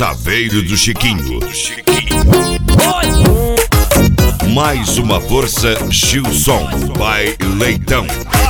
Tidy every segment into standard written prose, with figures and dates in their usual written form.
Saveiro do Chiquinho. Mais uma força, Gilson by Leitão.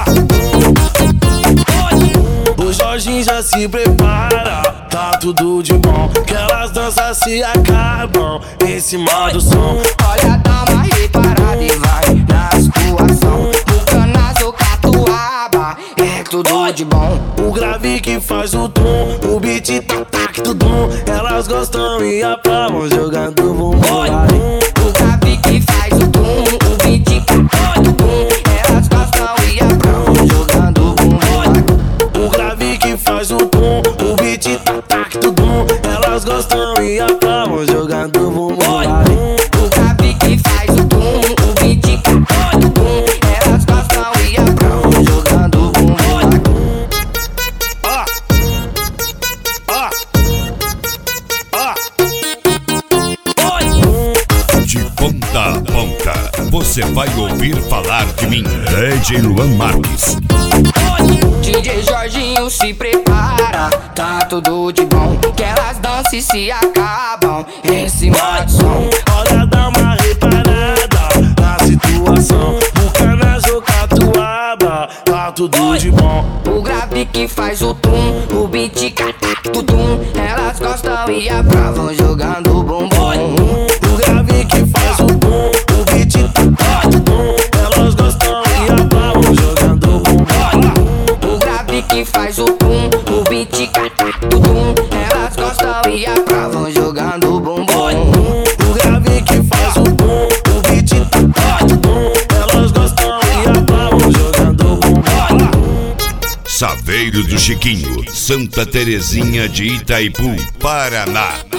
O Jorginho já se prepara, tá tudo de bom. Aquelas danças se acabam em cima do som. Olha, dá uma reparada e vai na situação. O Canazo, Catuaba, é tudo de bom. O grave que faz o tom, o beat tac tudum. Elas gostam e aplaudem jogando bumbum. O grave que faz o tom, o beat tac tudum. Elas gostam e aplaudem jogando bumbum. O grave que faz o tom, o beat tac tudum. Elas gostam e aplaudem jogando bumbum. O grave que faz o tom, o beat tac tudum. Elas gostam e aplaudem jogando bumbum. De ponta a ponta, você vai ouvir falar de mim, DJ Luan Marques. DJ Jorginho se prepara, tá tudo de bom. Que elas dançam e se acabam em cima do som. Olha, dá uma reparada na situação. O Canazo, Catuaba, tá tudo de bom. O grave que faz o tum, o beat tac tudum. Elas gostam e aprovam jogando bumbum. O grave que faz o tom, o beat tac tudum. Elas gostam e aplaudem jogando bumbum. O grave que faz o tum, o beat tac tudum. Elas gostam e aprovam jogando bumbum. O grave que faz o tom, o beat tac tudum. Elas gostam e aplaudem jogando bumbum. Saveiro do Chiquinho, Santa Terezinha de Itaipu, Paraná.